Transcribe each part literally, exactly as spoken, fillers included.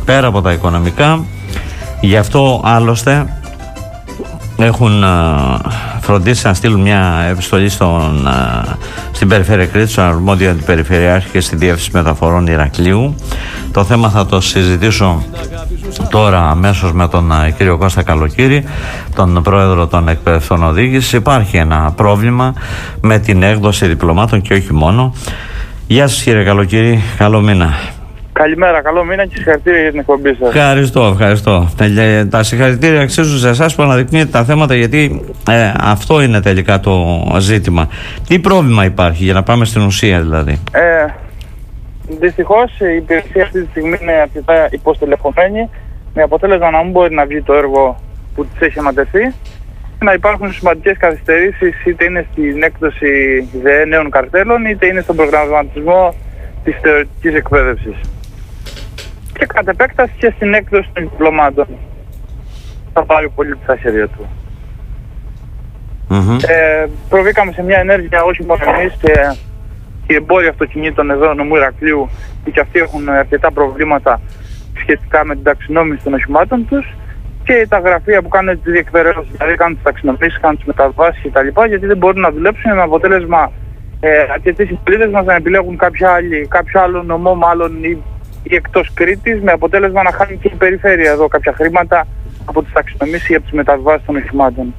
πέρα από τα οικονομικά. Γι' αυτό άλλωστε έχουν φροντίσει να στείλουν μια επιστολή στον, στην Περιφέρεια Κρήτης, στον αρμόδιο αντιπεριφερειάρχη και στη Διεύθυνση Μεταφορών Ηρακλείου. Το θέμα θα το συζητήσω τώρα αμέσως με τον κύριο Κώστα Καλοκύρη, τον πρόεδρο των εκπαιδευτών οδήγησης. Υπάρχει ένα πρόβλημα με την έκδοση διπλωμάτων και όχι μόνο. Γεια σας κύριε Καλοκύρη, καλό μήνα. Καλημέρα, καλό μήνα και συγχαρητήρια για την εκπομπή σας. Ευχαριστώ, ευχαριστώ. Τα συγχαρητήρια αξίζουν σε εσάς που αναδεικνύετε τα θέματα, γιατί ε, αυτό είναι τελικά το ζήτημα. Τι πρόβλημα υπάρχει, για να πάμε στην ουσία δηλαδή? Ε, δυστυχώς η υπηρεσία αυτή τη στιγμή είναι αρκετά υποστελεχωμένη, με αποτέλεσμα να μην μπορεί να βγει το έργο που της έχει ανατεθεί, να υπάρχουν σημαντικές καθυστερήσεις, είτε είναι στην έκδοση ΔΕ νέων καρτέλων, είτε είναι στον προγραμματισμό της θεωρητικής εκπαίδευσης. Και κατ' επέκταση και στην έκδοση των διπλωμάτων. Θα πάρει πολύ στα χέρια του. Mm-hmm. Ε, προβήκαμε σε μια ενέργεια, όχι μόνο εμείς, και οι εμπόροι αυτοκινήτων εδώ νομού Ηρακλείου, και αυτοί έχουν αρκετά προβλήματα σχετικά με την ταξινόμηση των οχημάτων τους, και τα γραφεία που κάνουν τις διεκπαιρεώσεις, δηλαδή κάνουν τις ταξινομήσεις, κάνουν τις μεταβάσεις κτλ. Γιατί δεν μπορούν να δουλέψουν, με αποτέλεσμα ε, αρκετοί συμπολίτες μας να επιλέγουν κάποια άλλη, κάποιο άλλο νομό, μάλλον ή, ή εκτός Κρήτης, με αποτέλεσμα να χάνει και η περιφέρεια εδώ κάποια χρήματα από τις ταξινομήσεις ή από τις μεταβάσεις των οχημάτων.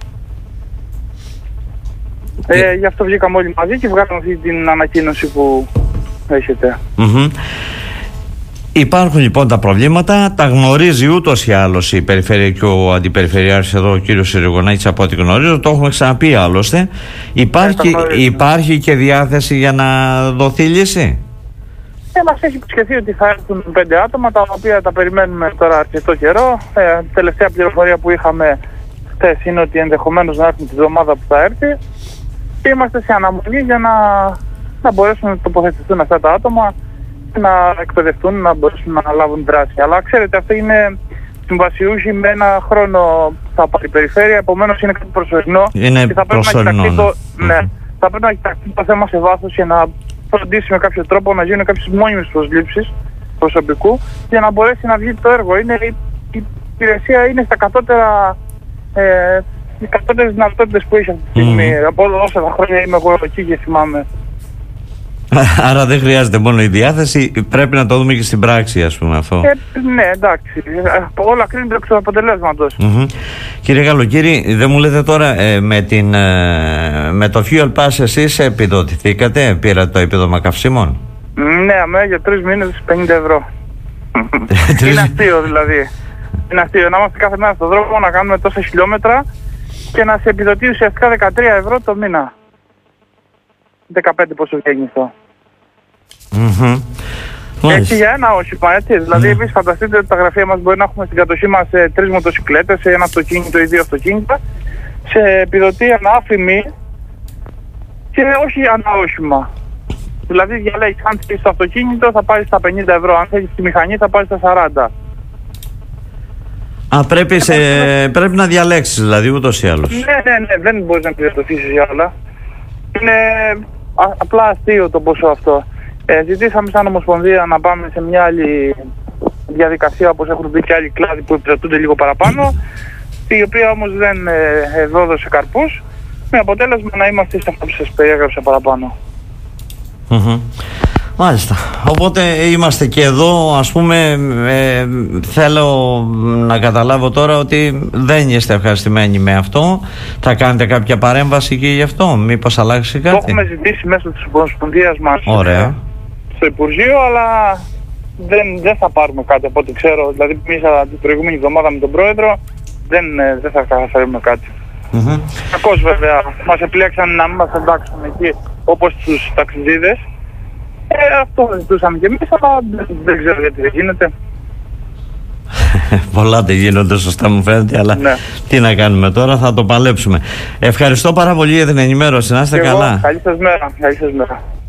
Ε, γι' αυτό βγήκαμε όλοι μαζί και βγάλαμε αυτή την ανακοίνωση που έχετε. Mm-hmm. Υπάρχουν λοιπόν τα προβλήματα, τα γνωρίζει ούτως ή άλλως η περιφέρεια και ο αντιπεριφερειάρχης εδώ, ο κύριος Συριγωνάκης, από ό,τι γνωρίζω, το έχουμε ξαναπεί άλλωστε. Υπάρχει, ε, υπάρχει και διάθεση για να δοθεί λύση? Ε, μας έχει υποσχεθεί ότι θα έρθουν πέντε άτομα, τα οποία τα περιμένουμε τώρα αρκετό καιρό. Ε, τελευταία πληροφορία που είχαμε χθες είναι ότι ενδεχομένως να έρθουν τη εβδομάδα που θα έρθει, και είμαστε σε αναμονή για να, να μπορέσουν να τοποθετηθούν αυτά τα άτομα, να εκπαιδευτούν, να μπορέσουν να λάβουν δράση. Αλλά ξέρετε, αυτό είναι συμβασιούχοι, με ένα χρόνο θα πάρει η περιφέρεια, επομένως είναι κάτι προσωρινό. Είναι και θα προσωρινό, πρέπει, το, ναι, mm-hmm. θα πρέπει να κοιταχθεί το θέμα σε βάθος για να φροντίσει με κάποιο τρόπο να γίνουν κάποιες μόνιμες προσλήψεις προσωπικού για να μπορέσει να βγει το έργο. Είναι, η, η υπηρεσία είναι στα κατώτερα, ε, οι κατώτερες δυνατότητες που έχει αυτή τη στιγμή. Mm-hmm. Από όσα τα χρόνια είμαι εγώ εκεί και θυμάμαι. Άρα δεν χρειάζεται μόνο η διάθεση, πρέπει να το δούμε και στην πράξη, ας πούμε, αυτό. Ε, ναι, εντάξει. Όλα κρίνονται εξ του αποτελέσματος. Mm-hmm. Κύριε Καλοκύρη, δεν μου λέτε τώρα, ε, με, την, ε, με το Fuel Pass εσείς επιδοτηθήκατε, πήρατε το επίδομα καυσίμων? Ναι, αμέ, για τρεις μήνες πενήντα ευρώ. Είναι αστείο δηλαδή. Είναι αστείο να είμαστε κάθε μέρα στον δρόμο, να κάνουμε τόσα χιλιόμετρα και να σε επιδοτεί ουσιαστικά δεκατρία ευρώ το μήνα. δεκαπέντε πόσο βγαίνει αυτό. Mm-hmm. Έτσι για ένα όχημα, έτσι. Δηλαδή, mm. εμείς φανταστείτε ότι τα γραφεία μας μπορεί να έχουμε στην κατοχή μας ε, τρεις μοτοσυκλέτες, σε ένα αυτοκίνητο ή δύο αυτοκίνητα, σε επιδοτεί ανάφημη και όχι ανά όχημα. Δηλαδή, διαλέγεις, αν θέλεις το αυτοκίνητο θα πάρεις στα πενήντα ευρώ, αν θέλεις τη μηχανή θα πάρεις στα σαράντα. Α, πρέπει, σε, πρέπει να διαλέξεις δηλαδή ούτως ή άλλως. Ναι, ναι, ναι, δεν μπορείς να επιδοτήσεις για όλα. Είναι α, απλά αστείο το ποσό αυτό. Ε, ζητήσαμε σαν Ομοσπονδία να πάμε σε μια άλλη διαδικασία, όπως έχουν δει και άλλοι κλάδοι που επιδοτούνται λίγο παραπάνω, η οποία όμως δεν ε, δόδωσε καρπούς, με αποτέλεσμα να είμαστε σε αυτό που σας περιέγραψα παραπάνω. Mm-hmm. Μάλιστα. Οπότε είμαστε και εδώ, ας πούμε, ε, θέλω να καταλάβω τώρα ότι δεν είστε ευχαριστημένοι με αυτό. Θα κάνετε κάποια παρέμβαση και γι' αυτό, μήπως αλλάξει κάτι? Το έχουμε ζητήσει μέσω της Ομοσπονδίας μας. Ωραία. Στο Υπουργείο, αλλά δεν, δεν θα πάρουμε κάτι από ό,τι ξέρω. Δηλαδή, εμείς την προηγούμενη εβδομάδα με τον Πρόεδρο δεν, δεν θα καταφέρουμε κάτι. Mm-hmm. Κακώς βέβαια, μας επιλέξαν να μην μας εντάξουν εκεί όπως τους ταξιδίδες. Ε, αυτό ζητούσαμε και εμείς, αλλά δεν, δεν ξέρω γιατί δεν γίνεται. Πολλά δεν γίνονται, σωστά μου φαίνεται, αλλά ναι. Τι να κάνουμε τώρα, θα το παλέψουμε. Ευχαριστώ πάρα πολύ για την ενημέρωση, να είστε καλά. Καλή σας μέρα. Καλή σας μέρα.